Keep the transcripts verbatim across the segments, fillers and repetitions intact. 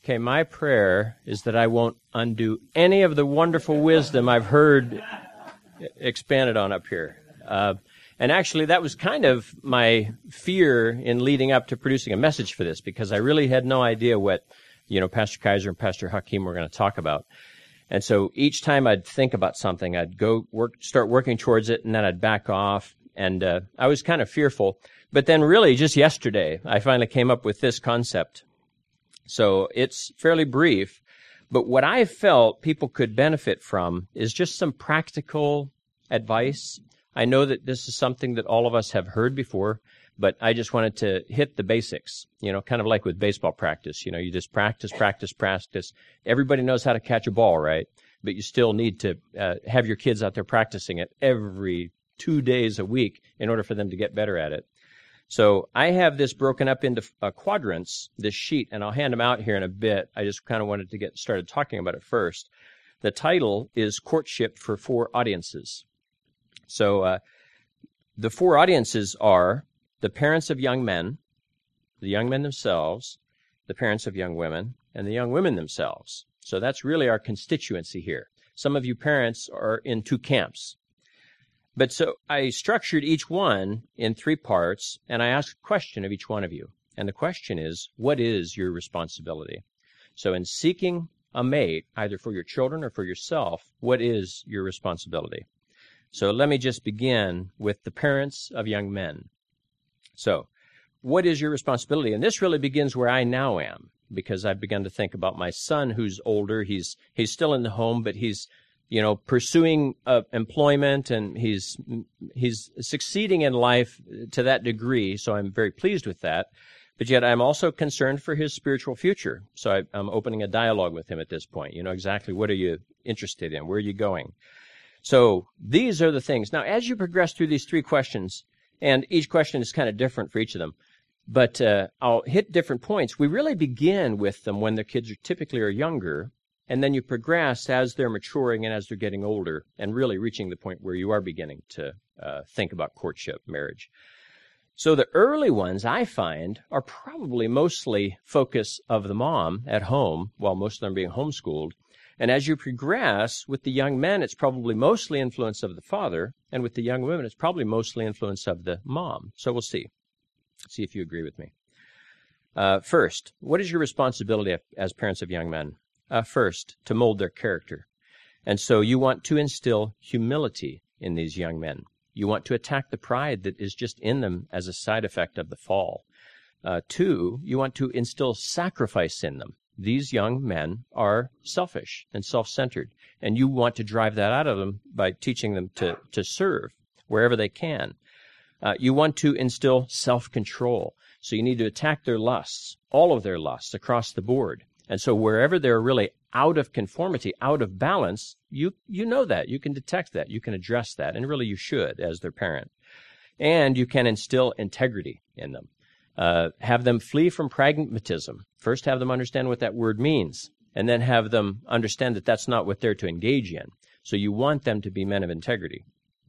Okay, my prayer is that I won't undo any of the wonderful wisdom I've heard expanded on up here. Uh, and actually, that was kind of my fear in leading up to producing a message for this, because I really had no idea what, you know, Pastor Kaiser and Pastor Hakeem were going to talk about. And so each time I'd think about something, I'd go work, start working towards it, and then I'd back off. And uh, I was kind of fearful. But then really, just yesterday, I finally came up with this concept. So it's fairly brief, but what I felt people could benefit from is just some practical advice. I know that this is something that all of us have heard before, but I just wanted to hit the basics, you know, kind of like with baseball practice. You know, you just practice, practice, practice. Everybody knows how to catch a ball, right? But you still need to uh, have your kids out there practicing it every two days a week in order for them to get better at it. So I have this broken up into uh, quadrants, this sheet, and I'll hand them out here in a bit. I just kind of wanted to get started talking about it first. The title is Courtship for Four Audiences. So uh, the four audiences are the parents of young men, the young men themselves, the parents of young women, and the young women themselves. So that's really our constituency here. Some of you parents are in two camps. But so I structured each one in three parts, and I asked a question of each one of you. And the question is, what is your responsibility? So in seeking a mate, either for your children or for yourself, what is your responsibility? So let me just begin with the parents of young men. So what is your responsibility? And this really begins where I now am, because I've begun to think about my son who's older. He's he's still in the home, but he's you know, pursuing uh, employment, and he's he's succeeding in life to that degree, so I'm very pleased with that. But yet I'm also concerned for his spiritual future. So I, I'm opening a dialogue with him at this point. You know, exactly what are you interested in? Where are you going? So these are the things. Now, as you progress through these three questions, and each question is kind of different for each of them, but uh, I'll hit different points. We really begin with them when their kids are typically are younger, and then you progress as they're maturing and as they're getting older and really reaching the point where you are beginning to uh, think about courtship, marriage. So the early ones, I find, are probably mostly focus of the mom at home, while most of them are being homeschooled. And as you progress, with the young men, it's probably mostly influence of the father, and with the young women, it's probably mostly influence of the mom. So we'll see. See if you agree with me. Uh, first, what is your responsibility as parents of young men? Uh, first, to mold their character. And so you want to instill humility in these young men. You want to attack the pride that is just in them as a side effect of the fall. Uh, two, you want to instill sacrifice in them. These young men are selfish and self-centered, and you want to drive that out of them by teaching them to, to serve wherever they can. Uh, you want to instill self-control. So you need to attack their lusts, all of their lusts across the board. And so wherever they're really out of conformity, out of balance, you you know that. You can detect that. You can address that. And really you should as their parent. And you can instill integrity in them. Uh, have them flee from pragmatism. First have them understand what that word means. And then have them understand that that's not what they're to engage in. So you want them to be men of integrity.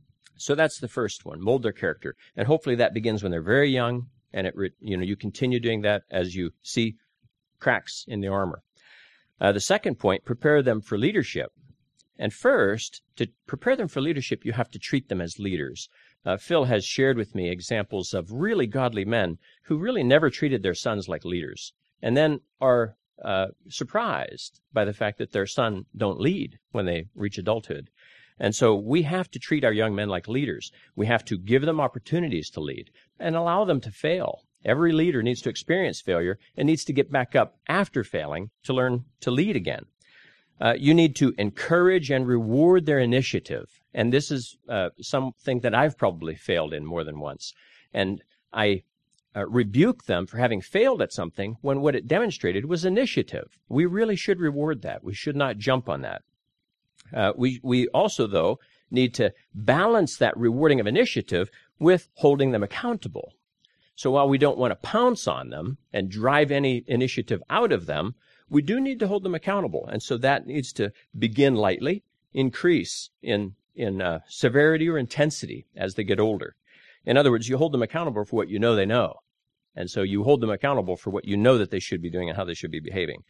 So that's the first one, mold their character. And hopefully that begins when they're very young. And it you know you continue doing that as you see cracks in the armor. Uh, the second point, prepare them for leadership. And first, to prepare them for leadership, you have to treat them as leaders. Uh, Phil has shared with me examples of really godly men who really never treated their sons like leaders, and then are uh, surprised by the fact that their son don't lead when they reach adulthood. And so we have to treat our young men like leaders. We have to give them opportunities to lead and allow them to fail. Every leader needs to experience failure and needs to get back up after failing to learn to lead again. Uh, you need to encourage and reward their initiative. And this is uh, something that I've probably failed in more than once. And I uh, rebuke them for having failed at something when what it demonstrated was initiative. We really should reward that. We should not jump on that. Uh, we, we also, though, need to balance that rewarding of initiative with holding them accountable. So while we don't want to pounce on them and drive any initiative out of them, we do need to hold them accountable. And so that needs to begin lightly, increase in, in uh, severity or intensity as they get older. In other words, you hold them accountable for what you know they know. And so you hold them accountable for what you know that they should be doing and how they should be behaving.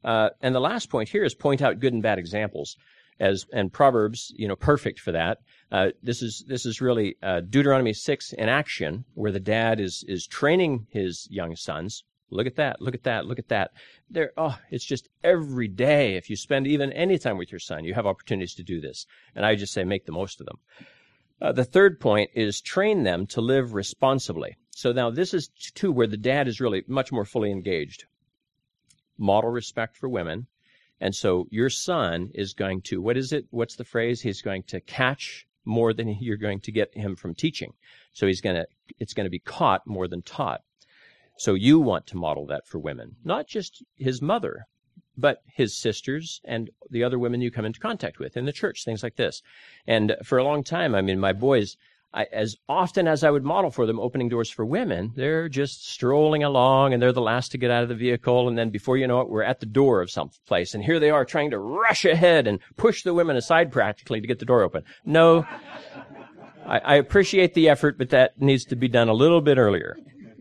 Uh, and the last point here is point out good and bad examples. As and Proverbs, you know, perfect for that. Uh, this is this is really uh, Deuteronomy six in action, where the dad is is training his young sons. Look at that! Look at that! Look at that! There, oh, it's just every day. If you spend even any time with your son, you have opportunities to do this. And I just say make the most of them. Uh, the third point is train them to live responsibly. So now this is too where the dad is really much more fully engaged. Model respect for women. And so your son is going to, what is it? What's the phrase? He's going to catch more than you're going to get him from teaching. So he's going to, it's going to be caught more than taught. So you want to model that for women, not just his mother, but his sisters and the other women you come into contact with in the church, things like this. And for a long time, I mean, my boys, I, as often as I would model for them opening doors for women, they're just strolling along and they're the last to get out of the vehicle. And then before you know it, we're at the door of some place. And here they are trying to rush ahead and push the women aside practically to get the door open. No, I, I appreciate the effort, but that needs to be done a little bit earlier.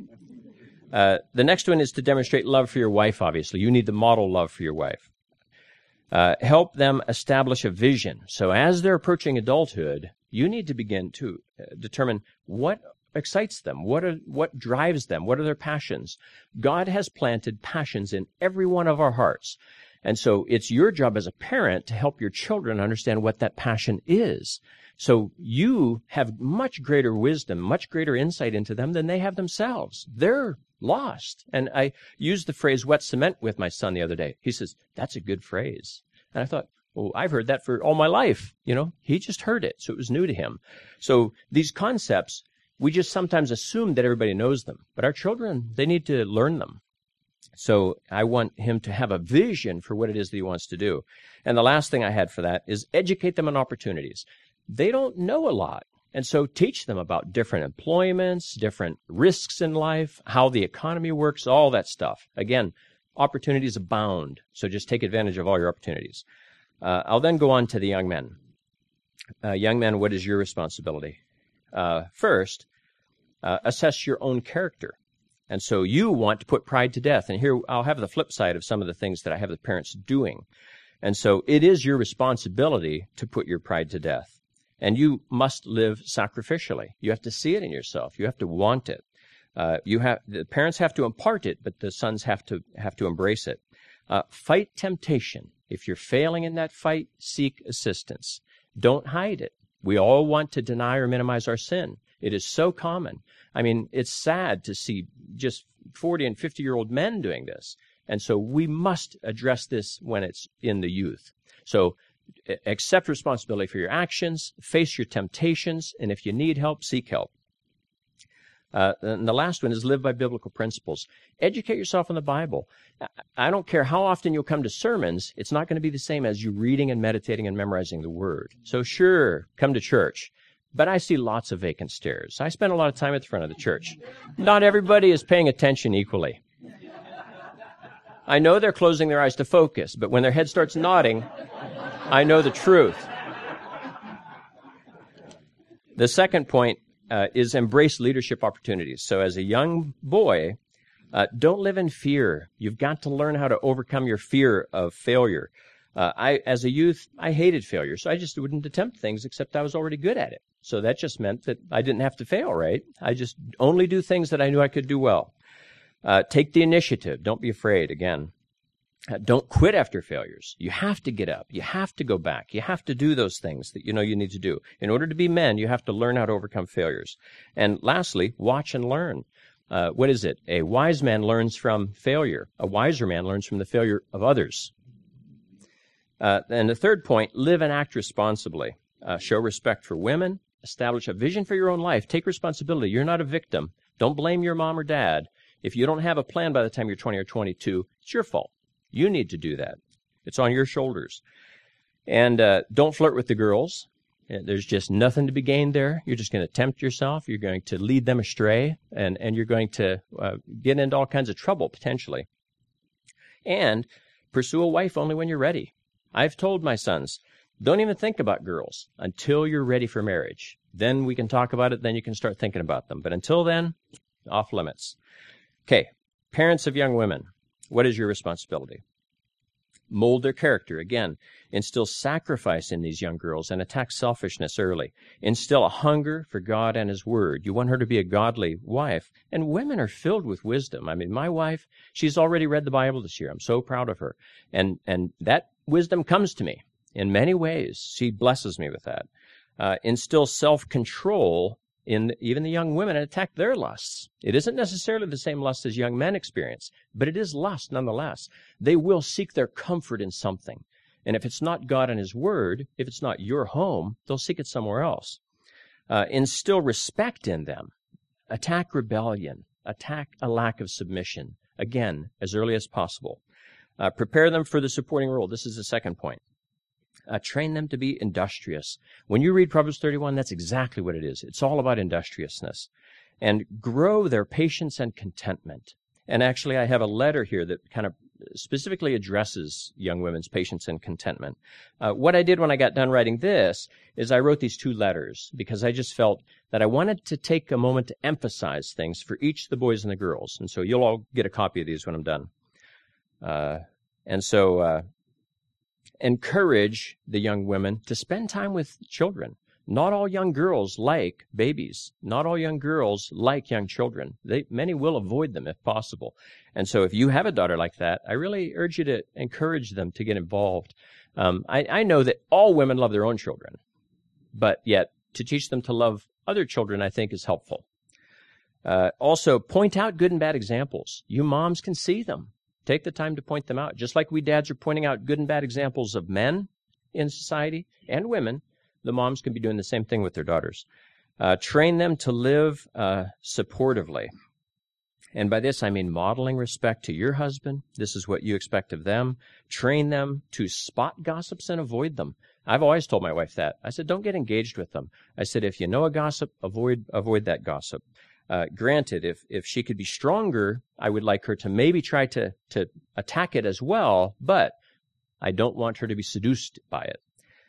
Uh, the next one is to demonstrate love for your wife, obviously. You need to model love for your wife. Uh, help them establish a vision. So as they're approaching adulthood, you need to begin to determine what excites them, what are, what drives them, what are their passions. God has planted passions in every one of our hearts. And so it's your job as a parent to help your children understand what that passion is. So you have much greater wisdom, much greater insight into them than they have themselves. They're lost. And I used the phrase wet cement with my son the other day. He says, that's a good phrase. And I thought, well, I've heard that for all my life. You know, he just heard it, so it was new to him. So these concepts, we just sometimes assume that everybody knows them. But our children, they need to learn them. So I want him to have a vision for what it is that he wants to do. And the last thing I had for that is educate them on opportunities. They don't know a lot. And so teach them about different employments, different risks in life, how the economy works, all that stuff. Again, opportunities abound. So just take advantage of all your opportunities. Uh, I'll then go on to the young men. Uh, young men, what is your responsibility? Uh, first, uh, assess your own character. And so you want to put pride to death. And here I'll have the flip side of some of the things that I have the parents doing. And so it is your responsibility to put your pride to death. And you must live sacrificially. You have to see it in yourself. You have to want it. Uh, you have the parents have to impart it, but the sons have to have to embrace it. Uh, fight temptation. If you're failing in that fight, seek assistance. Don't hide it. We all want to deny or minimize our sin. It is so common. I mean, it's sad to see just forty and fifty-year-old men doing this. And so we must address this when it's in the youth. So accept responsibility for your actions, face your temptations, and if you need help, seek help. Uh, and the last one is live by biblical principles. Educate yourself in the Bible. I don't care how often you'll come to sermons, it's not going to be the same as you reading and meditating and memorizing the Word. So sure, come to church. But I see lots of vacant stares. I spend a lot of time at the front of the church. Not everybody is paying attention equally. I know they're closing their eyes to focus, but when their head starts nodding, I know the truth. The second point uh, is embrace leadership opportunities. So as a young boy, uh, don't live in fear. You've got to learn how to overcome your fear of failure. Uh, I, as a youth, I hated failure, so I just wouldn't attempt things except I was already good at it. So that just meant that I didn't have to fail, right? I just only do things that I knew I could do well. Uh, take the initiative. Don't be afraid, again. Uh, don't quit after failures. You have to get up. You have to go back. You have to do those things that you know you need to do. In order to be men, you have to learn how to overcome failures. And lastly, watch and learn. Uh, what is it? A wise man learns from failure. A wiser man learns from the failure of others. Uh, and the third point, live and act responsibly. Uh, show respect for women. Establish a vision for your own life. Take responsibility. You're not a victim. Don't blame your mom or dad. If you don't have a plan by the time you're twenty or twenty-two, it's your fault. You need to do that. It's on your shoulders. And uh, don't flirt with the girls. There's just nothing to be gained there. You're just going to tempt yourself. You're going to lead them astray, and, and you're going to uh, get into all kinds of trouble, potentially. And pursue a wife only when you're ready. I've told my sons, don't even think about girls until you're ready for marriage. Then we can talk about it. Then you can start thinking about them. But until then, off limits. Okay, parents of young women, what is your responsibility? mold their character. Again, instill sacrifice in these young girls and attack selfishness early. Instill a hunger for God and His Word. You want her to be a godly wife. And women are filled with wisdom. I mean, my wife, she's already read the Bible this year. I'm so proud of her. And, and that wisdom comes to me in many ways. She blesses me with that. Uh, instill self-control in even the young women and attack their lusts. It isn't necessarily the same lust as young men experience, but it is lust nonetheless. They will seek their comfort in something. And if it's not God and His Word, if it's not your home, they'll seek it somewhere else. Uh, instill respect in them. Attack rebellion. Attack a lack of submission. Again, as early as possible. Uh, prepare them for the supporting role. This is the second point. Uh, train them to be industrious. When you read Proverbs thirty-one, that's exactly what it is. It's all about industriousness. And grow their patience and contentment. And actually, I have a letter here that kind of specifically addresses young women's patience and contentment. Uh, what I did when I got done writing this is I wrote these two letters because I just felt that I wanted to take a moment to emphasize things for each of the boys and the girls. And so you'll all get a copy of these when I'm done. Uh, and so... Uh, Encourage the young women to spend time with children. Not all young girls like babies. Not all young girls like young children. They, many will avoid them if possible. And so if you have a daughter like that, I really urge you to encourage them to get involved. Um, I, I know that all women love their own children, but yet to teach them to love other children, I think, is helpful. Uh, also, point out good and bad examples. You moms can see them. Take the time to point them out. Just like we dads are pointing out good and bad examples of men in society and women, the moms can be doing the same thing with their daughters. Uh, train them to live uh, supportively. And by this, I mean modeling respect to your husband. This is what you expect of them. Train them to spot gossips and avoid them. I've always told my wife that. I said, don't get engaged with them. I said, if you know a gossip, avoid avoid that gossip. Uh, granted, if, if she could be stronger, I would like her to maybe try to, to attack it as well, but I don't want her to be seduced by it.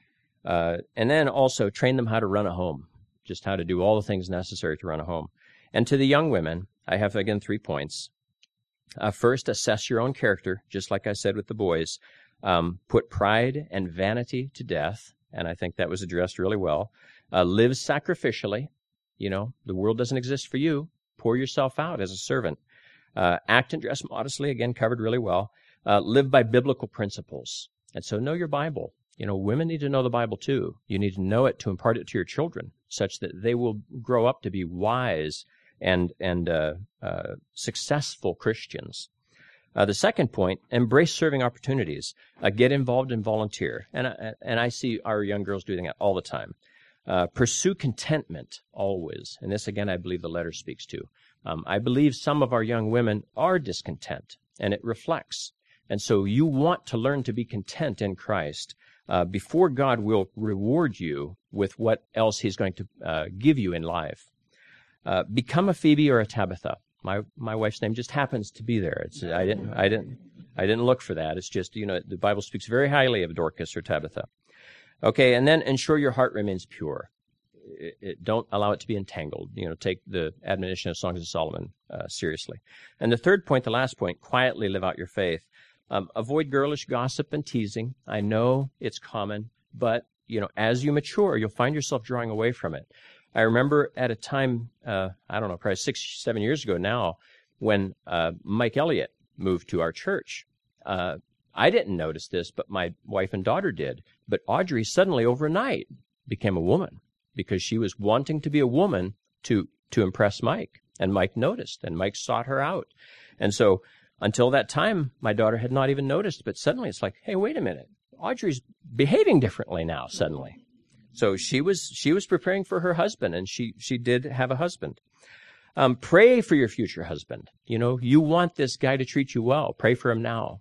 Uh, and then also train them how to run a home, just how to do all the things necessary to run a home. And to the young women, I have, again, three points. Uh, first, assess your own character, just like I said with the boys. Um, put pride and vanity to death, and I think that was addressed really well. Uh, live sacrificially. You know, the world doesn't exist for you. Pour yourself out as a servant. Uh, act and dress modestly, again, covered really well. Uh, live by biblical principles. And so know your Bible. You know, women need to know the Bible too. You need to know it to impart it to your children, such that they will grow up to be wise and and uh, uh, successful Christians. Uh, the second point, embrace serving opportunities. Uh, get involved and volunteer. And I, and I see our young girls doing that all the time. Uh, pursue contentment always. And this, again, I believe the letter speaks to. Um, I believe some of our young women are discontent, and it reflects. And so you want to learn to be content in Christ uh, before God will reward you with what else He's going to uh, give you in life. Uh, become a Phoebe or a Tabitha. My my wife's name just happens to be there. It's I didn't I didn't I didn't look for that. It's just, you know, the Bible speaks very highly of Dorcas or Tabitha. Okay, and then ensure your heart remains pure. It, it, don't allow it to be entangled. You know, take the admonition of Songs of Solomon uh, seriously. And the third point, the last point, quietly live out your faith. Um, avoid girlish gossip and teasing. I know it's common, but, you know, as you mature, you'll find yourself drawing away from it. I remember at a time, uh, I don't know, probably six, seven years ago now, when uh, Mike Elliott moved to our church. Uh, I didn't notice this, but my wife and daughter did. But Audrey suddenly overnight became a woman because she was wanting to be a woman to, to impress Mike. And Mike noticed, and Mike sought her out. And so until that time, my daughter had not even noticed, but suddenly it's like, hey, wait a minute. Audrey's behaving differently now suddenly. So she was she was preparing for her husband, and she, she did have a husband. Um, pray for your future husband. You know, you want this guy to treat you well. Pray for him now.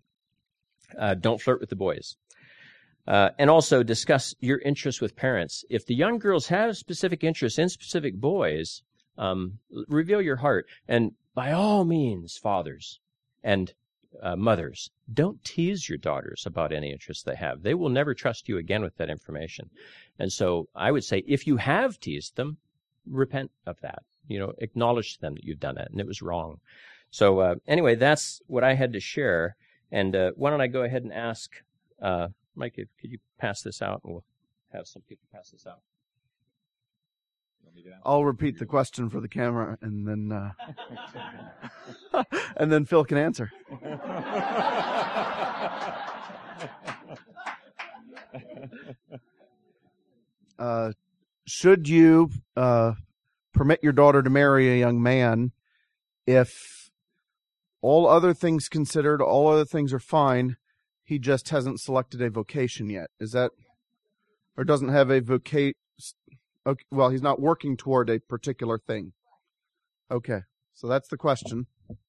Uh, don't flirt with the boys. Uh, and also discuss your interests with parents. If the young girls have specific interests in specific boys, um, reveal your heart. And by all means, fathers and uh, mothers, don't tease your daughters about any interests they have. They will never trust you again with that information. And so I would say if you have teased them, repent of that. You know, acknowledge to them that you've done it and it was wrong. So uh, anyway, that's what I had to share. And uh, why don't I go ahead and ask, uh, Mike, if, could you pass this out, and we'll have some people pass this out. I'll repeat the question for the camera, and then uh, and then Phil can answer. Uh, should you uh, permit your daughter to marry a young man if all other things considered, all other things are fine, he just hasn't selected a vocation yet? Is that, or doesn't have a vocation? Okay, well, he's not working toward a particular thing. Okay, so that's the question.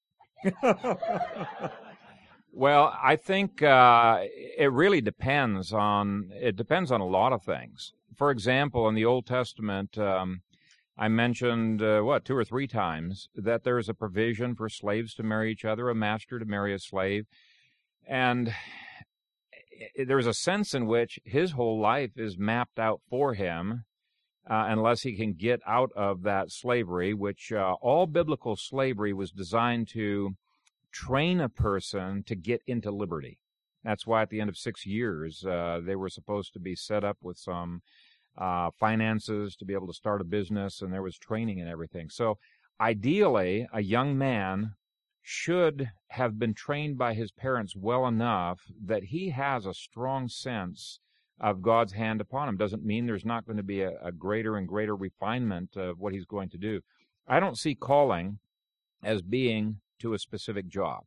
Well, I think uh, it really depends on, it depends on a lot of things. For example, in the Old Testament, um, I mentioned, uh, what, two or three times, that there is a provision for slaves to marry each other, a master to marry a slave. And there's a sense in which his whole life is mapped out for him, uh, unless he can get out of that slavery, which uh, all biblical slavery was designed to train a person to get into liberty. That's why at the end of six years, uh, they were supposed to be set up with some uh, finances to be able to start a business, and there was training and everything. So ideally, a young man should have been trained by his parents well enough that he has a strong sense of God's hand upon him. Doesn't mean there's not going to be a, a greater and greater refinement of what he's going to do. I don't see calling as being to a specific job.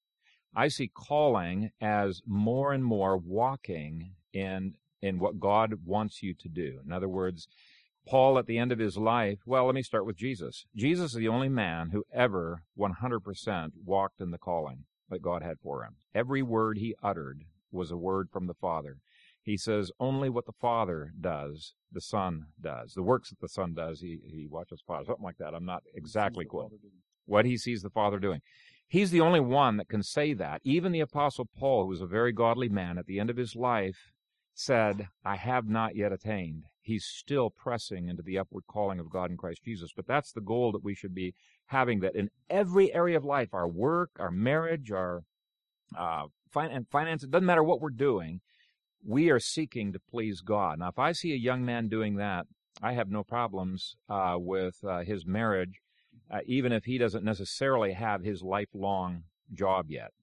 I see calling as more and more walking in in what God wants you to do. In other words, Paul at the end of his life, well, let me start with Jesus. Jesus is the only man who ever one hundred percent walked in the calling that God had for him. Every word he uttered was a word from the Father. He says, only what the Father does, the Son does. The works that the Son does, he, he watches the Father. Something like that. I'm not exactly quoting. What he sees the Father doing. He's the only one that can say that. Even the Apostle Paul, who was a very godly man, at the end of his life, said, I have not yet attained. He's still pressing into the upward calling of God in Christ Jesus. But that's the goal that we should be having, that in every area of life, our work, our marriage, our uh, fin- finance, it doesn't matter what we're doing, we are seeking to please God. Now, if I see a young man doing that, I have no problems uh, with uh, his marriage, uh, even if he doesn't necessarily have his lifelong job yet.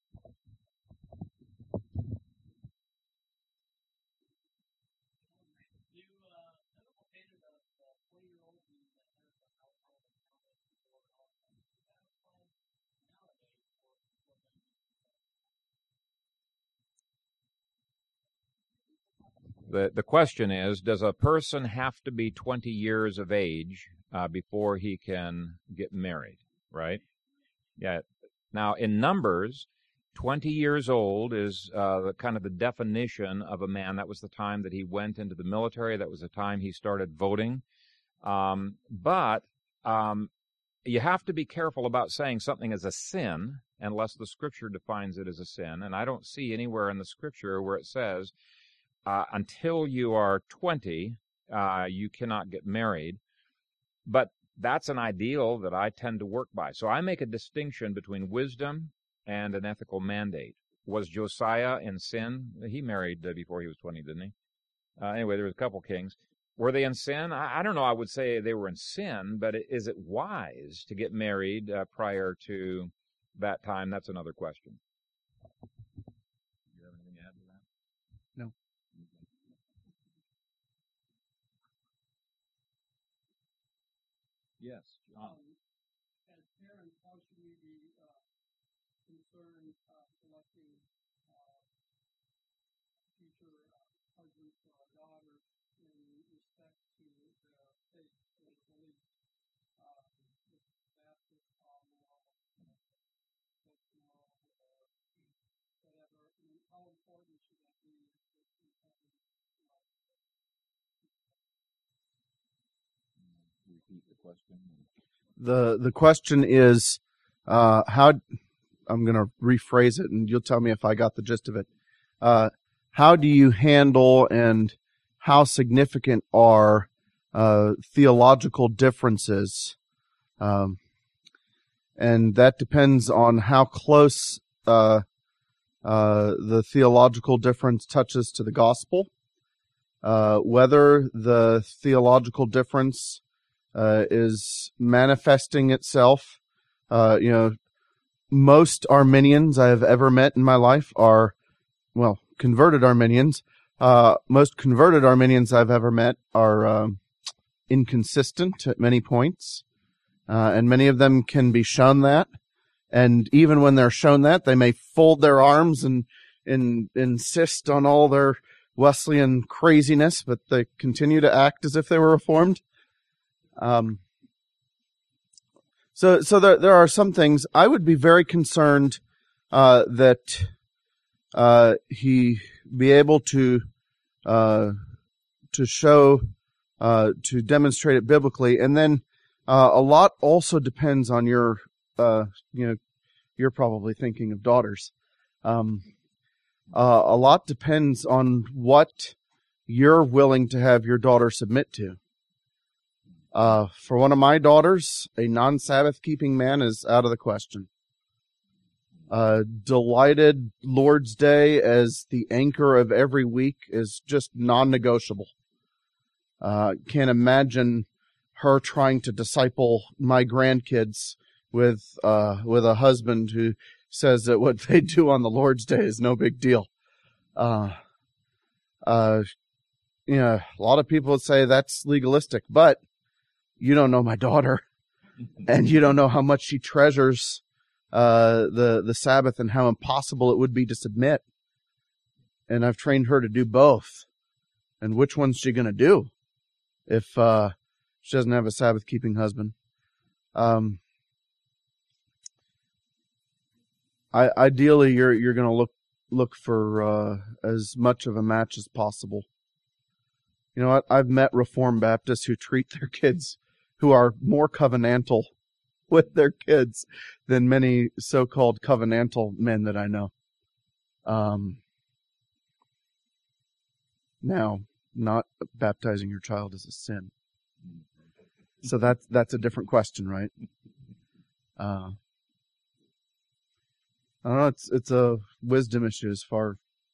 The the question is, does a person have to be twenty years of age uh, before he can get married, right? Yeah. Now, in Numbers, twenty years old is uh, the, kind of the definition of a man. That was the time that he went into the military. That was the time he started voting. Um, but um, you have to be careful about saying something is a sin unless the Scripture defines it as a sin. And I don't see anywhere in the Scripture where it says, Uh, until you are twenty, uh, you cannot get married. But that's an ideal that I tend to work by. So I make a distinction between wisdom and an ethical mandate. Was Josiah in sin? He married uh, before he was twenty, didn't he? Uh, anyway, there was a couple kings. Were they in sin? I, I don't know. I would say they were in sin, but is it wise to get married uh, prior to that time? That's another question. Yes, John. Um, as parents, how should we be uh, concerned uh, selecting uh, future uh, husbands for our daughters in respect to their faith or belief? Uh, Baptist, Commonwealth, sectional, or whatever. I mean, how important should that be? Repeat the question. The the question is, uh, how, I'm going to rephrase it, and you'll tell me if I got the gist of it. Uh, how do you handle and how significant are uh, theological differences? Um, and that depends on how close uh, uh, the theological difference touches to the gospel, uh, whether the theological difference uh, is manifesting itself. Uh, you know, most Arminians I have ever met in my life are, well, converted Arminians. Uh, most converted Arminians I've ever met are um, inconsistent at many points, uh, and many of them can be shown that. And even when they're shown that, they may fold their arms and, and insist on all their Wesleyan craziness, but they continue to act as if they were Reformed. Um, so, so there, there are some things I would be very concerned, uh, that, uh, he be able to, uh, to show, uh, to demonstrate it biblically. And then, uh, a lot also depends on your, uh, you know, you're probably thinking of daughters. Um, uh, a lot depends on what you're willing to have your daughter submit to. Uh, for one of my daughters, a non-Sabbath keeping man is out of the question. Uh, delighted Lord's Day as the anchor of every week is just non-negotiable. Uh, can't imagine her trying to disciple my grandkids with, uh, with a husband who says that what they do on the Lord's Day is no big deal. Uh, uh, you know, a lot of people would say that's legalistic, but you don't know my daughter, and you don't know how much she treasures uh, the the Sabbath and how impossible it would be to submit. And I've trained her to do both. And which one's she going to do if uh, she doesn't have a Sabbath-keeping husband? Um, I, ideally, you're you're going to look look for uh, as much of a match as possible. You know what? I've met Reformed Baptists who treat their kids, who are more covenantal with their kids than many so-called covenantal men that I know. Um, now, not baptizing your child is a sin. So that's, that's a different question, right? Uh, I don't know, it's, it's a wisdom issue as far,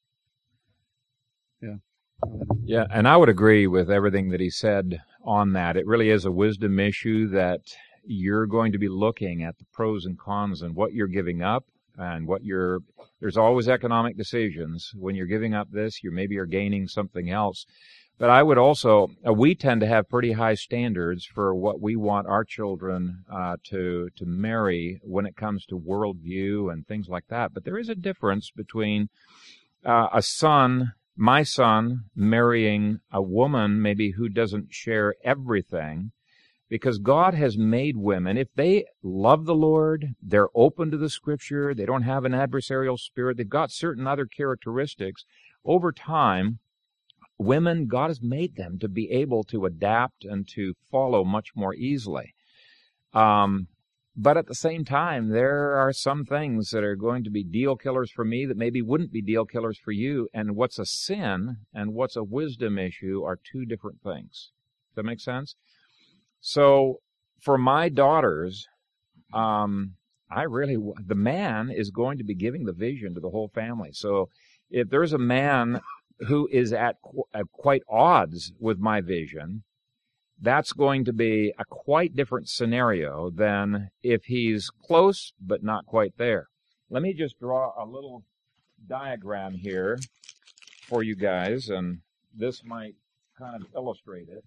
yeah. Yeah, and I would agree with everything that he said on that. It really is a wisdom issue that you're going to be looking at the pros and cons and what you're giving up and what you're, there's always economic decisions. When you're giving up this, you maybe are gaining something else. But I would also, uh, we tend to have pretty high standards for what we want our children uh, to to marry when it comes to worldview and things like that. But there is a difference between uh, a son, my son, marrying a woman maybe who doesn't share everything, because God has made women, if they love the Lord, they're open to the Scripture, they don't have an adversarial spirit, they've got certain other characteristics, over time, women, God has made them to be able to adapt and to follow much more easily. Um, but at the same time, there are some things that are going to be deal killers for me that maybe wouldn't be deal killers for you. And what's a sin and what's a wisdom issue are two different things. Does that make sense? So for my daughters, um, I really, the man is going to be giving the vision to the whole family. So if there's a man who is at, qu- at quite odds with my vision, that's going to be a quite different scenario than if he's close but not quite there. Let me just draw a little diagram here for you guys, and this might kind of illustrate it.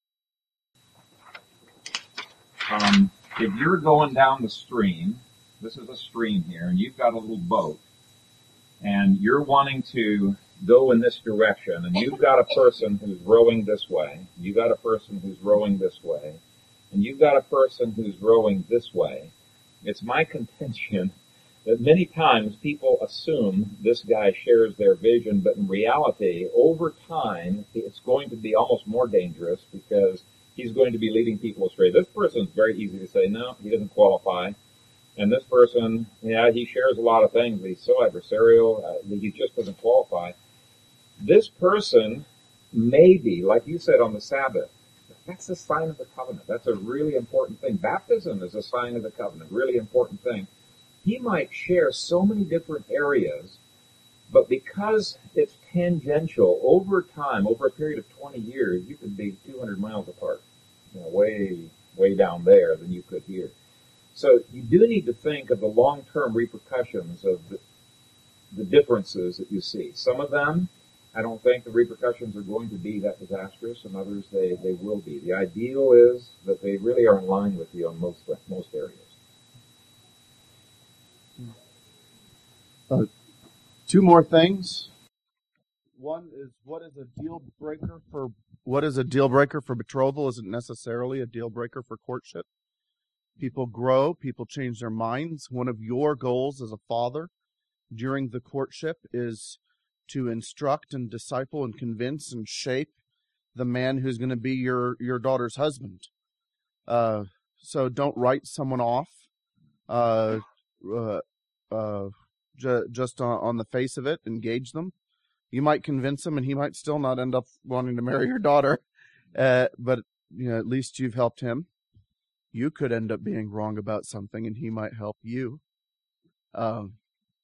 Um, if you're going down the stream, this is a stream here, and you've got a little boat, and you're wanting to go in this direction, and you've got a person who's rowing this way, you've got a person who's rowing this way, and you've got a person who's rowing this way. It's my contention that many times people assume this guy shares their vision, but in reality, over time, it's going to be almost more dangerous because he's going to be leading people astray. This person's very easy to say, no, he doesn't qualify. And this person, yeah, he shares a lot of things, but he's so adversarial, uh, he just doesn't qualify. This person may be, like you said on the Sabbath, that's a sign of the covenant. That's a really important thing. Baptism is a sign of the covenant, really important thing. He might share so many different areas But because it's tangential, over time, over a period of twenty years, you could be two hundred miles apart, you know, way, way down there than you could here. So you do need to think of the long-term repercussions of the, the differences that you see. Some of them, I don't think the repercussions are going to be that disastrous, and others they, they will be. The ideal is that they really are in line with you on most most areas. Uh, two more things. One is, what is a deal breaker for what is a deal breaker for betrothal isn't necessarily a deal breaker for courtship. People grow, people change their minds. One of your goals as a father during the courtship is to instruct and disciple and convince and shape the man who's going to be your, your daughter's husband. Uh, so don't write someone off uh, uh, uh, ju- just on, on the face of it. Engage them. You might convince him, and he might still not end up wanting to marry your daughter. Uh, but you know, at least you've helped him. You could end up being wrong about something, and he might help you. Um,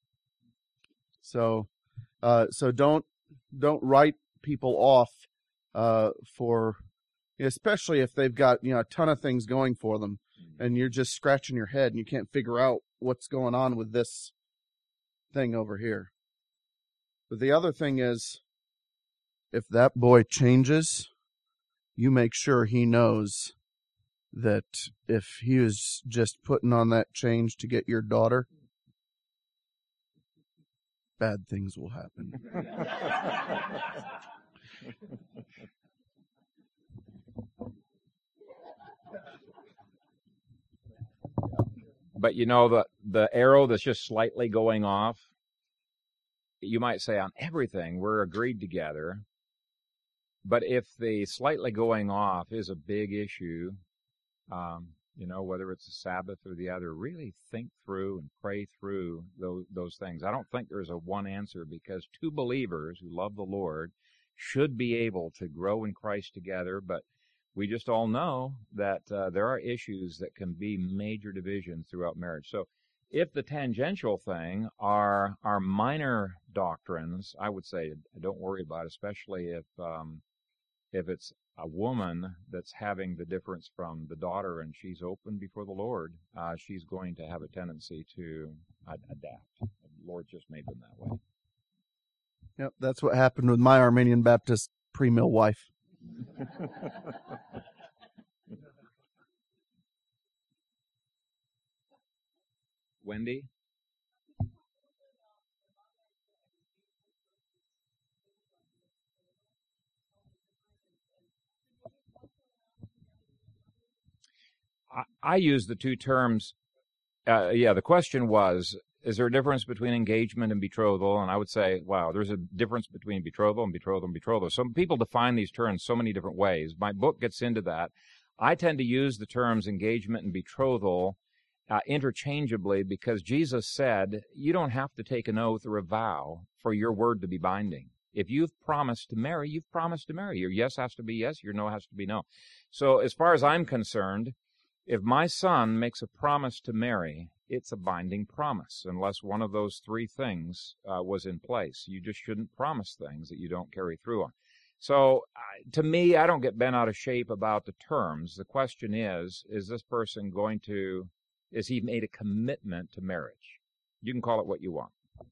so, uh, so don't don't write people off uh, for, especially if they've got you know a ton of things going for them, and you're just scratching your head and you can't figure out what's going on with this thing over here. But the other thing is, if that boy changes, you make sure he knows that if he was just putting on that change to get your daughter, bad things will happen. But you know, the, the arrow that's just slightly going off, you might say on everything, we're agreed together. But if the slightly going off is a big issue, um, you know, whether it's a Sabbath or the other, really think through and pray through those, those things. I don't think there's a one answer, because two believers who love the Lord should be able to grow in Christ together. But we just all know that uh, there are issues that can be major divisions throughout marriage. So if the tangential thing are are minor doctrines, I would say don't worry about it, especially if um, if it's a woman that's having the difference from the daughter and she's open before the Lord, uh, she's going to have a tendency to uh, adapt. The Lord just made them that way. Yep, that's what happened with my Armenian Baptist pre-mill wife. Wendy? I, I use the two terms. Uh, yeah, the question was, is there a difference between engagement and betrothal? And I would say, wow, there's a difference between betrothal and betrothal and betrothal. Some people define these terms so many different ways. My book gets into that. I tend to use the terms engagement and betrothal uh, interchangeably, because Jesus said, you don't have to take an oath or a vow for your word to be binding. If you've promised to marry, you've promised to marry. Your yes has to be yes, your no has to be no. So as far as I'm concerned, if my son makes a promise to marry, it's a binding promise, unless one of those three things uh, was in place. You just shouldn't promise things that you don't carry through on. So uh, to me, I don't get bent out of shape about the terms. The question is, is this person going to, is he made a commitment to marriage? You can call it what you want.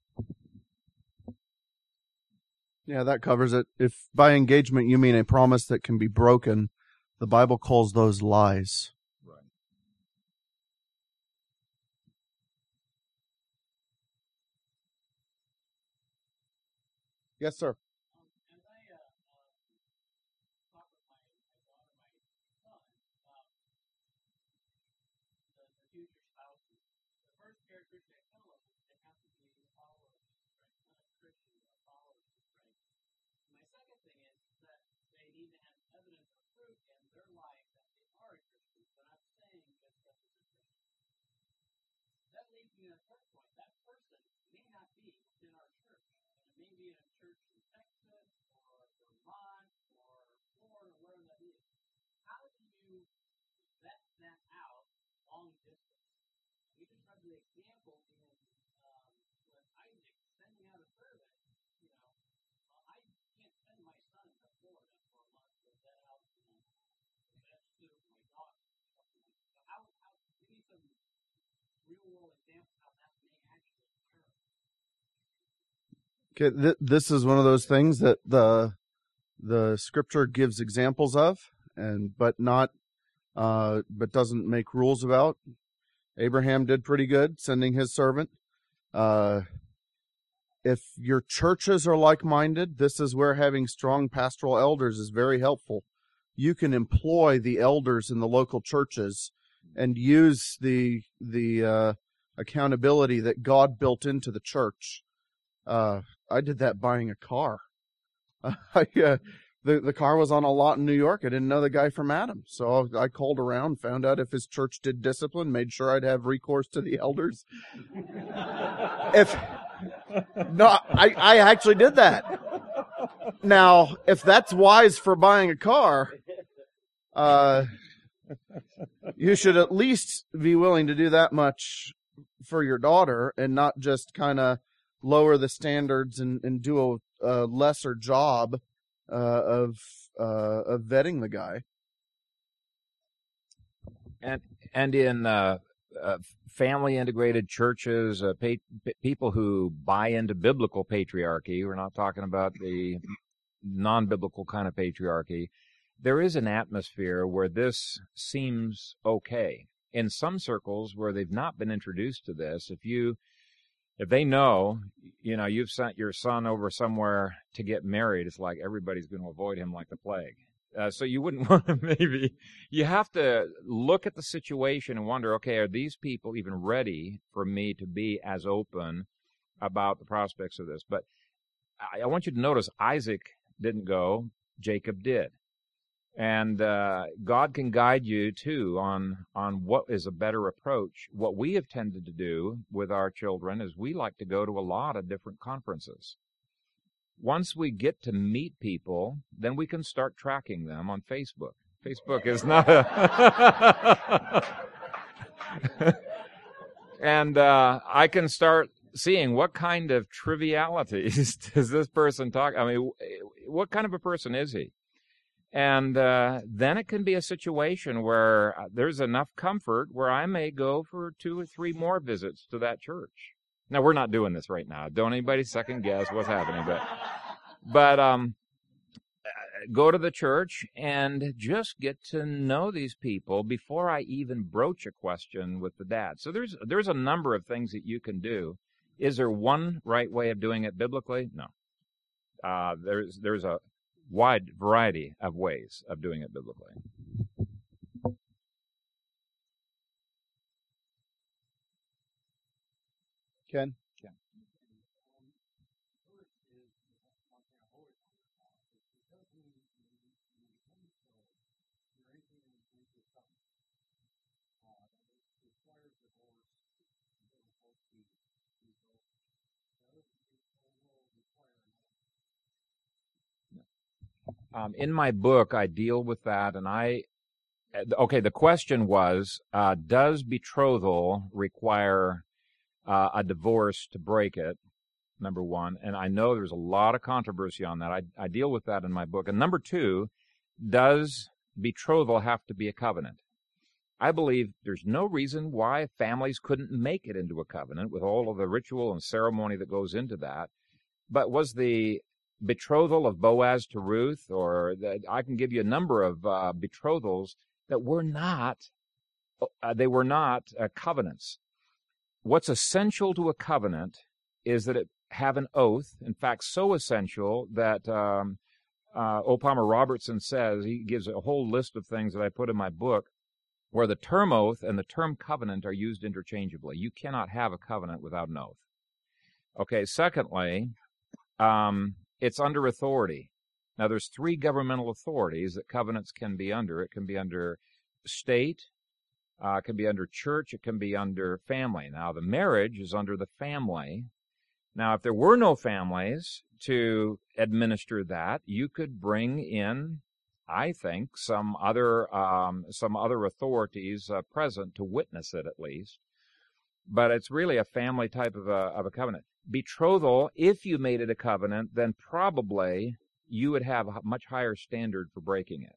Yeah, that covers it. If by engagement you mean a promise that can be broken, the Bible calls those lies. Right. Yes, sir. consider my daughter. So how, how, give me some real world examples how that may actually occur. Okay, th- this is one of those things that the the scripture gives examples of, and but not, uh, but doesn't make rules about. Abraham did pretty good sending his servant. Uh, if your churches are like-minded, this is where having strong pastoral elders is very helpful. You can employ the elders in the local churches and use the the uh, accountability that God built into the church. Uh, I did that buying a car. I, uh, the the car was on a lot in New York. I didn't know the guy from Adam, so I called around, found out if his church did discipline, made sure I'd have recourse to the elders. if no, I I actually did that. Now, if that's wise for buying a car, uh, you should at least be willing to do that much for your daughter, and not just kind of lower the standards and, and do a, a lesser job uh, of uh, of vetting the guy. And and in uh, uh, family integrated churches, uh, pa- p- people who buy into biblical patriarchy, we're not talking about the non-biblical kind of patriarchy, there is an atmosphere where this seems okay. In some circles where they've not been introduced to this, if you If they know, you know, you've sent your son over somewhere to get married, it's like everybody's going to avoid him like the plague. Uh, so you wouldn't want to maybe, you have to look at the situation and wonder, okay, are these people even ready for me to be as open about the prospects of this? But I, I want you to notice Isaac didn't go, Jacob did. And uh, God can guide you, too, on on what is a better approach. What we have tended to do with our children is we like to go to a lot of different conferences. Once we get to meet people, then we can start tracking them on Facebook. Facebook is not a... and uh, I can start seeing what kind of trivialities does this person talk. I mean, what kind of a person is he? And uh, then it can be a situation where there's enough comfort where I may go for two or three more visits to that church. Now, we're not doing this right now. Don't anybody second guess what's happening. But, but um, go to the church and just get to know these people before I even broach a question with the dad. So there's there's a number of things that you can do. Is there one right way of doing it biblically? No. Uh, there's there's a wide variety of ways of doing it biblically. Ken? Ken. Um, in my book, I deal with that, and I, okay, the question was, uh, does betrothal require uh, a divorce to break it, number one, and I know there's a lot of controversy on that. I, I deal with that in my book. And number two, does betrothal have to be a covenant? I believe there's no reason why families couldn't make it into a covenant with all of the ritual and ceremony that goes into that. But was the betrothal of Boaz to Ruth, or the, I can give you a number of uh, betrothals that were not, uh, they were not uh, covenants. What's essential to a covenant is that it have an oath. In fact, so essential that um, uh, O. Palmer Robertson says, he gives a whole list of things that I put in my book, where the term oath and the term covenant are used interchangeably. You cannot have a covenant without an oath. Okay, secondly, um, it's under authority. Now, there's three governmental authorities that covenants can be under. It can be under state, uh, it can be under church, it can be under family. Now, the marriage is under the family. Now, if there were no families to administer that, you could bring in, I think, some other um, some other authorities uh, present to witness it at least. But it's really a family type of a of a covenant. Betrothal, if you made it a covenant, then probably you would have a much higher standard for breaking it.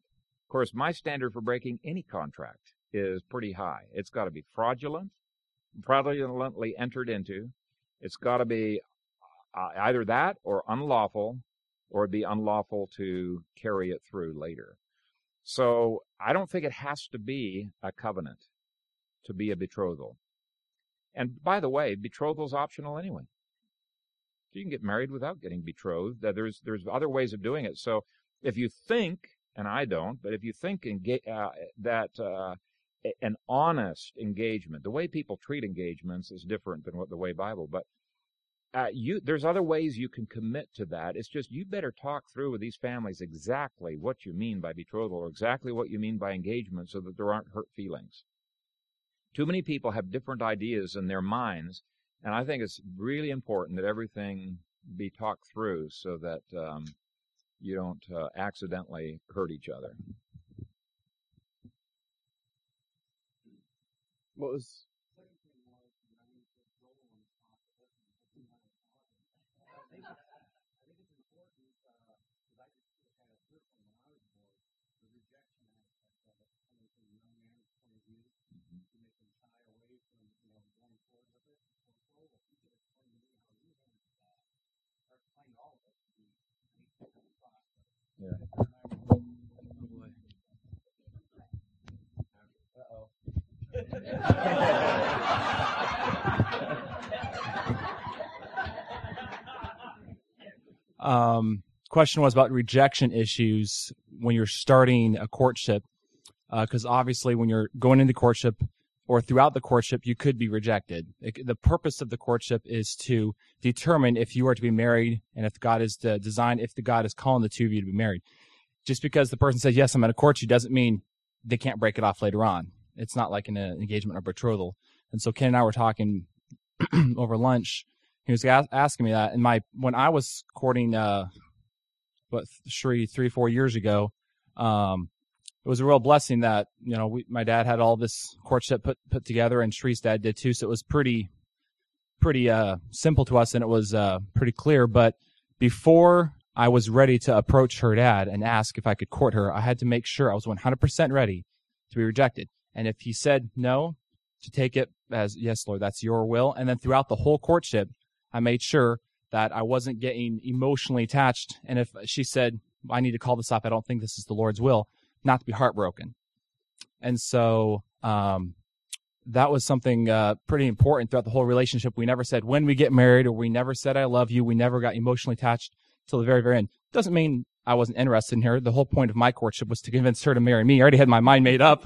Of course, my standard for breaking any contract is pretty high. It's got to be fraudulent, fraudulently entered into. It's got to be uh, either that or unlawful, or it'd be unlawful to carry it through later. So I don't think it has to be a covenant to be a betrothal. And by the way, betrothal is optional anyway. You can get married without getting betrothed. There's there's other ways of doing it. So if you think, and I don't, but if you think enga- uh, that uh, an honest engagement, the way people treat engagements is different than what the way Bible, but uh, you there's other ways you can commit to that. It's just you better talk through with these families exactly what you mean by betrothal or exactly what you mean by engagement so that there aren't hurt feelings. Too many people have different ideas in their minds, and I think it's really important that everything be talked through so that um, you don't uh, accidentally hurt each other. What was? Yeah. um, question was about rejection issues when you're starting a courtship, because uh, obviously when you're going into courtship or throughout the courtship, you could be rejected. It, the purpose of the courtship is to determine if you are to be married and if God is to design, if the God is calling the two of you to be married. Just because the person says, yes, I'm going to court you, doesn't mean they can't break it off later on. It's not like an uh, engagement or betrothal. And so Ken and I were talking over lunch. He was a- asking me that. And my when I was courting, uh, what, three, three, four years ago, um, it was a real blessing that, you know, we, my dad had all this courtship put, put together, and Shree's dad did too. So it was pretty, pretty, uh, simple to us, and it was, uh, pretty clear. But before I was ready to approach her dad and ask if I could court her, I had to make sure I was one hundred percent ready to be rejected. And if he said no, to take it as, yes, Lord, that's your will. And then throughout the whole courtship, I made sure that I wasn't getting emotionally attached. And if she said, I need to call this off, I don't think this is the Lord's will, not to be heartbroken. And so um, that was something uh, pretty important throughout the whole relationship. We never said when we get married, or we never said I love you. We never got emotionally attached till the very, very end. Doesn't mean I wasn't interested in her. The whole point of my courtship was to convince her to marry me. I already had my mind made up.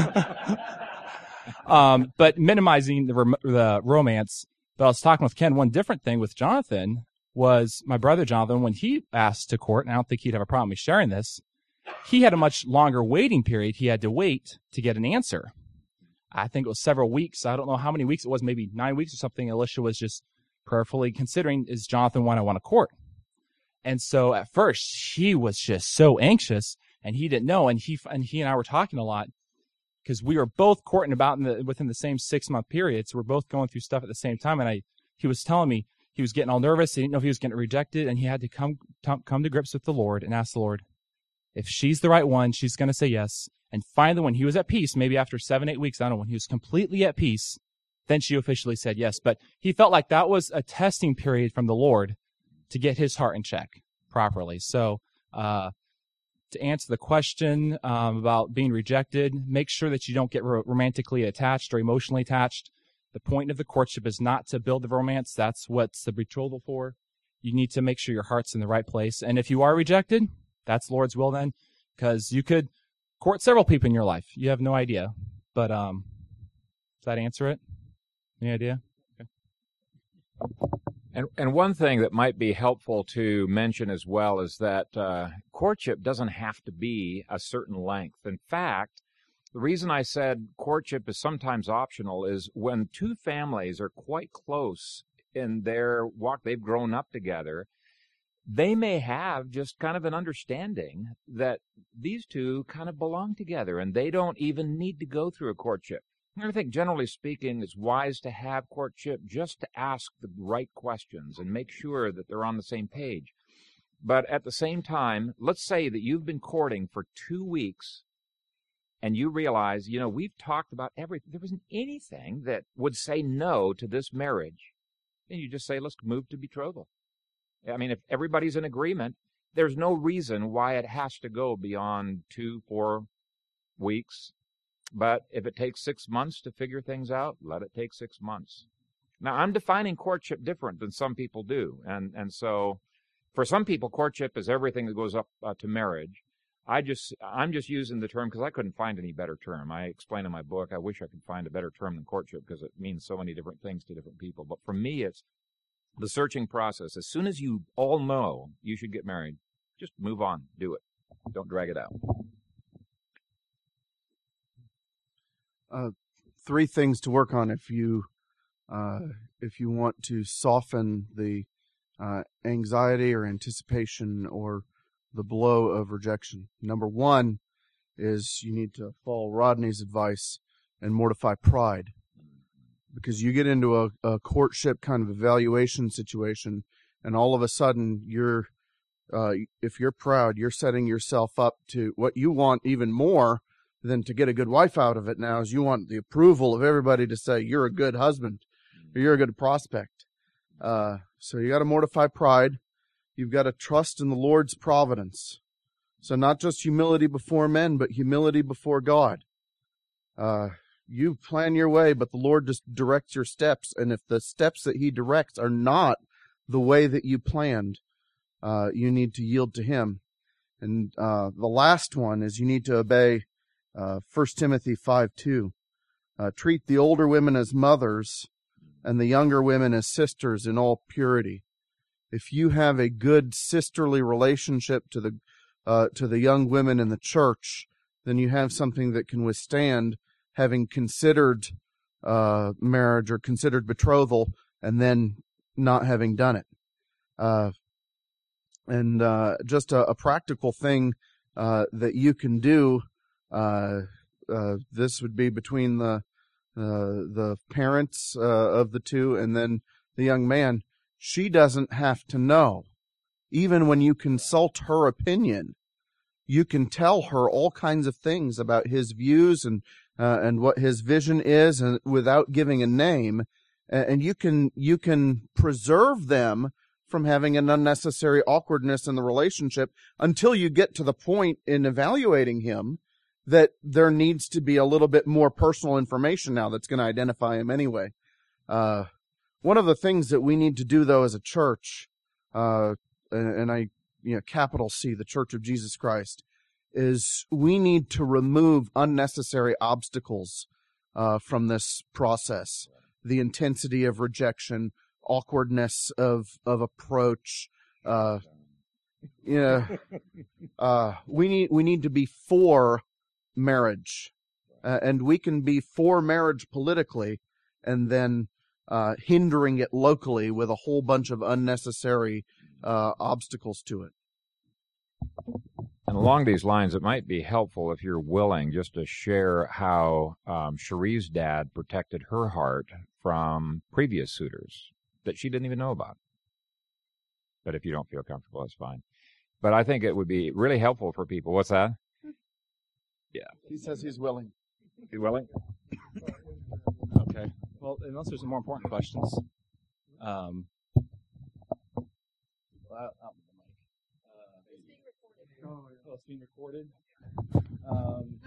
um, but minimizing the, rom- the romance. But I was talking with Ken. One different thing with Jonathan was my brother Jonathan, when he asked to court, and I don't think he'd have a problem with sharing this, he had a much longer waiting period. He had to wait to get an answer. I think it was several weeks. I don't know how many weeks it was, maybe nine weeks or something. Alicia was just prayerfully considering, is Jonathan one I want to court? And so at first, he was just so anxious, and he didn't know. And he and he and I were talking a lot because we were both courting about in the, within the same six-month period. So we're both going through stuff at the same time. And I, he was telling me he was getting all nervous. He didn't know if he was getting rejected, and he had to come to, come to grips with the Lord and ask the Lord, if she's the right one, she's going to say yes. And finally, when he was at peace, maybe after seven, eight weeks, I don't know, when he was completely at peace, then she officially said yes. But he felt like that was a testing period from the Lord to get his heart in check properly. So uh, to answer the question um, about being rejected, make sure that you don't get ro- romantically attached or emotionally attached. The point of the courtship is not to build the romance. That's what's the betrothal for. You need to make sure your heart's in the right place. And if you are rejected, that's Lord's will then, because you could court several people in your life. You have no idea. But um, does that answer it? Any idea? Okay. And and one thing that might be helpful to mention as well is that uh, courtship doesn't have to be a certain length. In fact, the reason I said courtship is sometimes optional is when two families are quite close in their walk, they've grown up together, they may have just kind of an understanding that these two kind of belong together and they don't even need to go through a courtship. I think, generally speaking, it's wise to have courtship just to ask the right questions and make sure that they're on the same page. But at the same time, let's say that you've been courting for two weeks and you realize, you know, we've talked about everything. There wasn't anything that would say no to this marriage. And you just say, let's move to betrothal. I mean, if everybody's in agreement, there's no reason why it has to go beyond two, four weeks. But if it takes six months to figure things out, let it take six months. Now, I'm defining courtship different than some people do. And, and so for some people, courtship is everything that goes up uh, to marriage. I just, I'm just using the term because I couldn't find any better term. I explain in my book, I wish I could find a better term than courtship because it means so many different things to different people. But for me, it's the searching process. As soon as you all know you should get married, just move on, do it. Don't drag it out. Uh, three things to work on if you uh, if you want to soften the uh, anxiety or anticipation or the blow of rejection. Number one is you need to follow Rodney's advice and mortify pride. Because you get into a, a courtship kind of evaluation situation, and all of a sudden you're, uh, if you're proud, you're setting yourself up to what you want even more than to get a good wife out of it now is you want the approval of everybody to say you're a good husband or you're a good prospect. Uh, so you got to mortify pride. You've got to trust in the Lord's providence. So not just humility before men, but humility before God. Uh, You plan your way, but the Lord just directs your steps. And if the steps that He directs are not the way that you planned, uh, you need to yield to Him. And uh, the last one is you need to obey uh, First Timothy five two. Uh, treat the older women as mothers and the younger women as sisters in all purity. If you have a good sisterly relationship to the uh, to the young women in the church, then you have something that can withstand having considered uh, marriage or considered betrothal and then not having done it. Uh, and uh, just a, a practical thing uh, that you can do, uh, uh, this would be between the uh, the parents uh, of the two and then the young man. She doesn't have to know. Even when you consult her opinion, you can tell her all kinds of things about his views and Uh, and what his vision is, and without giving a name, and you can you can preserve them from having an unnecessary awkwardness in the relationship until you get to the point in evaluating him that there needs to be a little bit more personal information now that's going to identify him anyway. Uh, one of the things that we need to do though as a church, uh, and, and I, you know, capital C, the Church of Jesus Christ, is we need to remove unnecessary obstacles uh, from this process. The intensity of rejection, awkwardness of of approach. Uh, you know, uh, we need we need to be for marriage, uh, and we can be for marriage politically, and then uh, hindering it locally with a whole bunch of unnecessary uh, obstacles to it. And along these lines, it might be helpful if you're willing just to share how um, Cherie's dad protected her heart from previous suitors that she didn't even know about. But if you don't feel comfortable, that's fine. But I think it would be really helpful for people. What's that? Yeah. He says he's willing. You willing? Okay. Well, unless there's some more important questions. Um, well, I'll- Oh, it's being recorded. Um,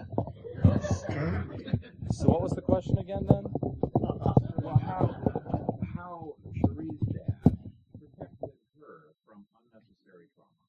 so what was the question again then? Well, how, how Cherie's dad protected her from unnecessary trauma.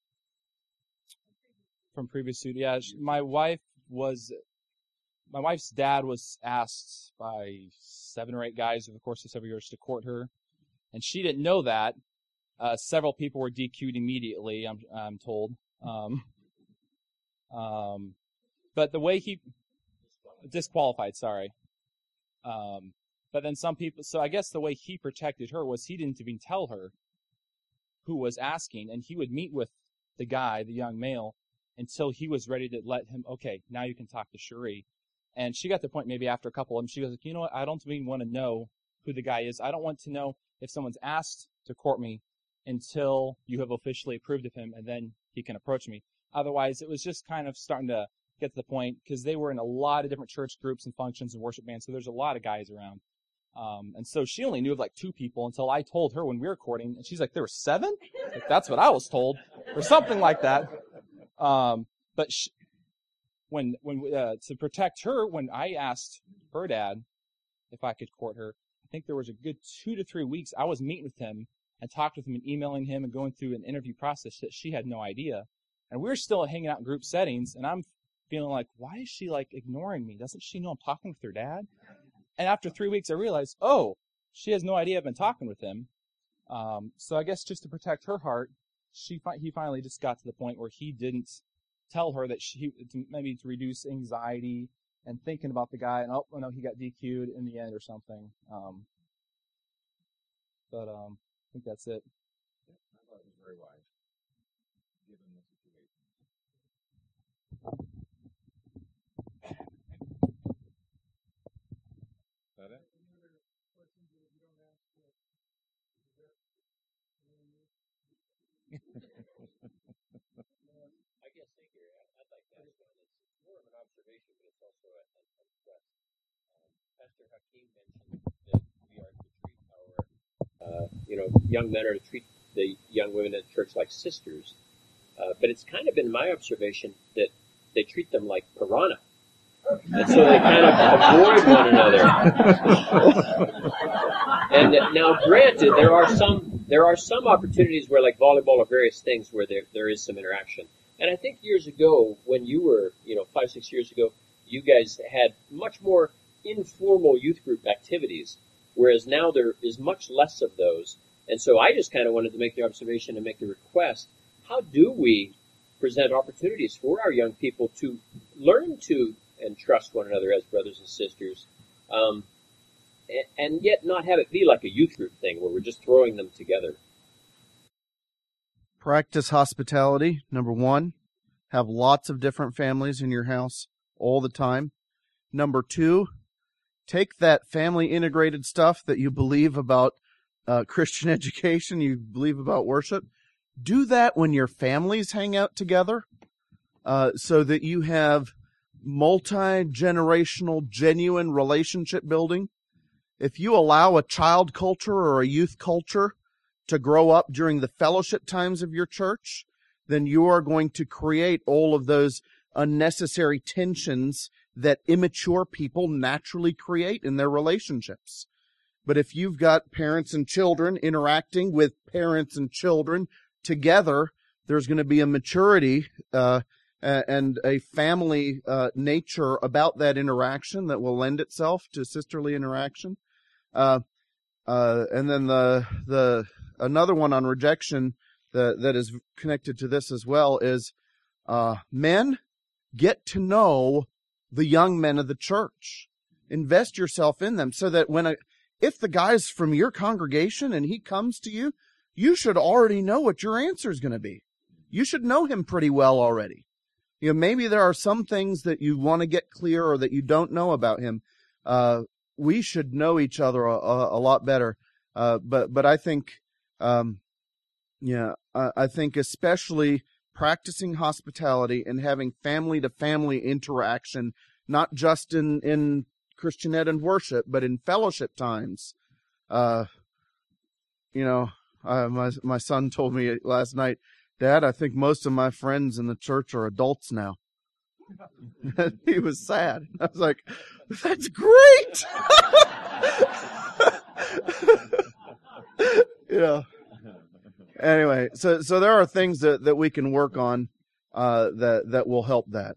From previous suit, yeah. My wife was, my wife's dad was asked by seven or eight guys over the course of several years to court her, and she didn't know that. Uh, several people were D Q'd immediately, I'm, I'm told. Um, Um, but the way he disqualified, sorry. Um, but then some people, so I guess the way he protected her was he didn't even tell her who was asking, and he would meet with the guy, the young male, until he was ready to let him, okay, now you can talk to Cherie. And she got to the point maybe after a couple of them, she goes, you know what, I don't even want to know who the guy is. I don't want to know if someone's asked to court me until you have officially approved of him, and then he can approach me. Otherwise, it was just kind of starting to get to the point, because they were in a lot of different church groups and functions and worship bands, so there's a lot of guys around. Um, and so she only knew of like two people until I told her when we were recording, and she's like, there were seven? Like, that's what I was told, or something like that. Um, but she, when, when, uh, to protect her, when I asked her dad if I could court her, I think there was a good two to three weeks I was meeting with him and talked with him and emailing him and going through an interview process that she had no idea. And we were still hanging out in group settings, and I'm feeling like, why is she like ignoring me? Doesn't she know I'm talking with her dad? And after three weeks, I realized, oh, she has no idea I've been talking with him. Um, so I guess just to protect her heart, she fi- he finally just got to the point where he didn't tell her that she to, maybe to reduce anxiety and thinking about the guy, and oh, no, he got D Q'd in the end or something. Um, but um, I think that's it. I thought it was very wise, given the situation. Is that it? I guess, thank you. I'd like to ask one. It's more of an observation, but it's also a, a, a request. Um, Pastor Hakeem mentioned that we are to treat our, uh, you know, young men are to treat the young women at church like sisters. Uh, but it's kind of been my observation that they treat them like piranha. And so they kind of avoid one another. And now, granted, there are some there are some opportunities where, like volleyball or various things, where there there is some interaction. And I think years ago, when you were, you know, five six years ago, you guys had much more informal youth group activities, whereas now there is much less of those. And so I just kind of wanted to make the observation and make the request: how do we present opportunities for our young people to learn to and trust one another as brothers and sisters, um, and, and yet not have it be like a youth group thing where we're just throwing them together? Practice hospitality, number one. Have lots of different families in your house all the time. Number two, take that family integrated stuff that you believe about uh, Christian education, you believe about worship. Do that when your families hang out together, uh, so that you have multi-generational, genuine relationship building. If you allow a child culture or a youth culture to grow up during the fellowship times of your church, then you are going to create all of those unnecessary tensions that immature people naturally create in their relationships. But if you've got parents and children interacting with parents and children together, there's going to be a maturity uh, and a family uh, nature about that interaction that will lend itself to sisterly interaction. Uh, uh, and then the the another one on rejection that that is connected to this as well is uh, men, get to know the young men of the church. Invest yourself in them so that when a if the guy's from your congregation and he comes to you, you should already know what your answer is going to be. You should know him pretty well already. You know, maybe there are some things that you want to get clear or that you don't know about him. Uh, we should know each other a, a, a lot better. Uh, but, but I think, um, yeah, I, I think especially practicing hospitality and having family to family interaction, not just in, in Christian ed and worship, but in fellowship times. Uh, you know, uh, my, my son told me last night, Dad, I think most of my friends in the church are adults now. He was sad. I was like, that's great. You know. Anyway, so so there are things that, that we can work on uh, that that will help that.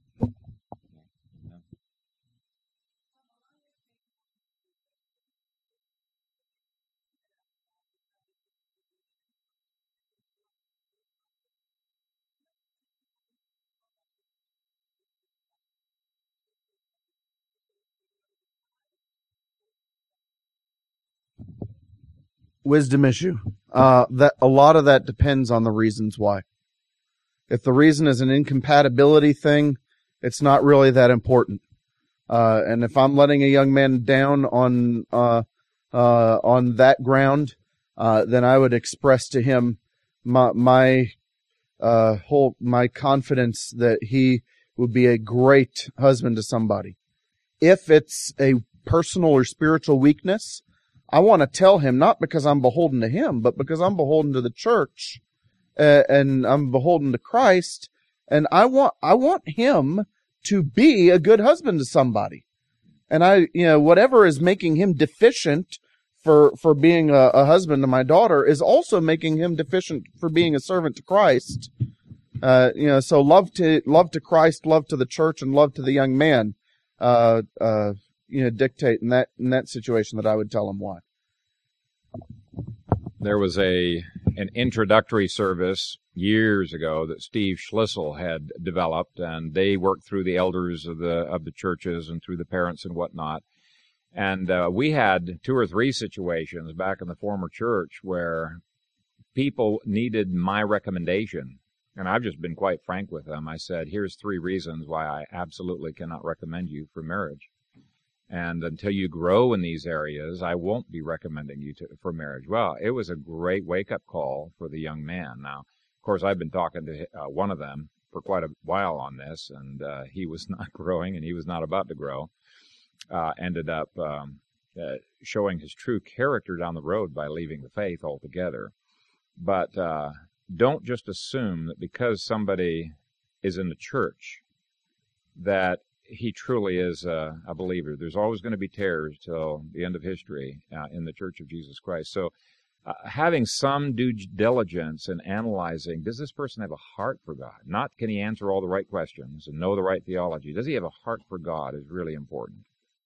Wisdom issue. Uh, that a lot of that depends on the reasons why. If the reason is an incompatibility thing, it's not really that important. Uh, and if I'm letting a young man down on uh, uh, on that ground, uh, then I would express to him my my uh, whole my confidence that he would be a great husband to somebody. If it's a personal or spiritual weakness, I want to tell him, not because I'm beholden to him, but because I'm beholden to the church, uh, and I'm beholden to Christ, and I want, I want him to be a good husband to somebody. And I, you know, whatever is making him deficient for, for being a, a husband to my daughter is also making him deficient for being a servant to Christ. Uh, you know, so love to, love to Christ, love to the church, and love to the young man, uh, uh, you know, dictate in that, in that situation that I would tell him why. There was a, an introductory service years ago that Steve Schlissel had developed, and they worked through the elders of the, of the churches and through the parents and whatnot. And, uh, we had two or three situations back in the former church where people needed my recommendation. And I've just been quite frank with them. I said, here's three reasons why I absolutely cannot recommend you for marriage. And until you grow in these areas, I won't be recommending you to, for marriage. Well, it was a great wake-up call for the young man. Now, of course, I've been talking to uh, one of them for quite a while on this, and uh, he was not growing, and he was not about to grow. Uh, ended up um, uh, showing his true character down the road by leaving the faith altogether. But uh, don't just assume that because somebody is in the church that he truly is a, a believer. There's always going to be tares till the end of history uh, in the Church of Jesus Christ. So uh, having some due diligence in analyzing, does this person have a heart for God? Not can he answer all the right questions and know the right theology. Does he have a heart for God is really important.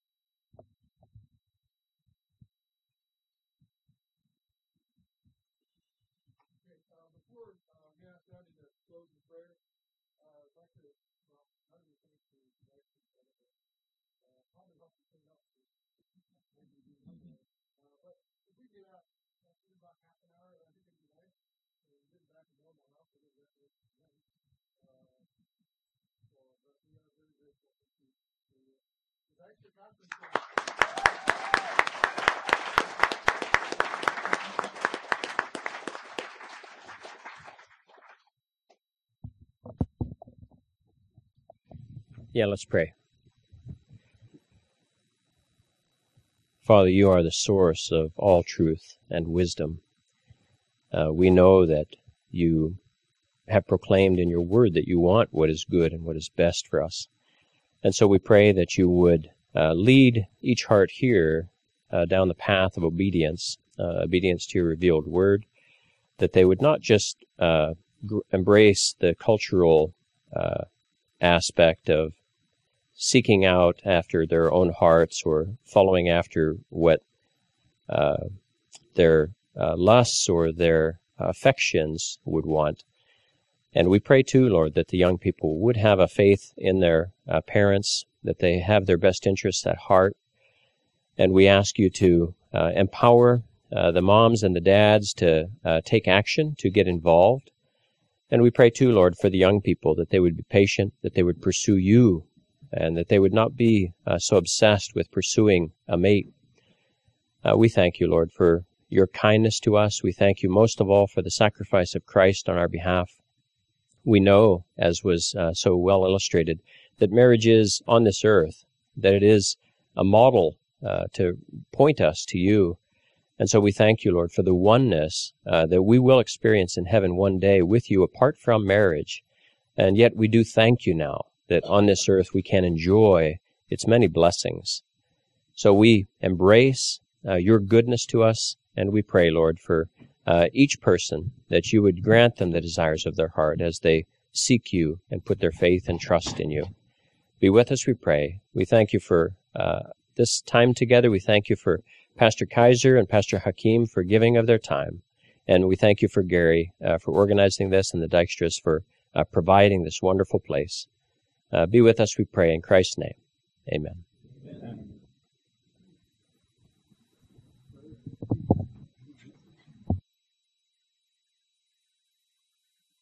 Yeah, let's pray. Father, you are the source of all truth and wisdom. Uh, we know that you have proclaimed in your word that you want what is good and what is best for us. And so we pray that you would uh, lead each heart here uh, down the path of obedience, uh, obedience to your revealed word, that they would not just uh, gr- embrace the cultural uh, aspect of seeking out after their own hearts or following after what uh, their uh, lusts or their affections would want. And we pray too, Lord, that the young people would have a faith in their uh, parents, that they have their best interests at heart. And we ask you to uh, empower uh, the moms and the dads to uh, take action, to get involved. And we pray too, Lord, for the young people, that they would be patient, that they would pursue you, and that they would not be uh, so obsessed with pursuing a mate. Uh, we thank you, Lord, for your kindness to us. We thank you most of all for the sacrifice of Christ on our behalf. We know, as was uh, so well illustrated, that marriage is on this earth, that it is a model uh, to point us to you. And so we thank you, Lord, for the oneness uh, that we will experience in heaven one day with you apart from marriage. And yet we do thank you now that on this earth we can enjoy its many blessings. So we embrace uh, your goodness to us, and we pray, Lord, for uh, each person that you would grant them the desires of their heart as they seek you and put their faith and trust in you. Be with us, we pray. We thank you for uh, this time together. We thank you for Pastor Kaiser and Pastor Hakeem for giving of their time. And we thank you for Gary uh, for organizing this, and the Dykstras for uh, providing this wonderful place. Uh, be with us, we pray, in Christ's name. Amen.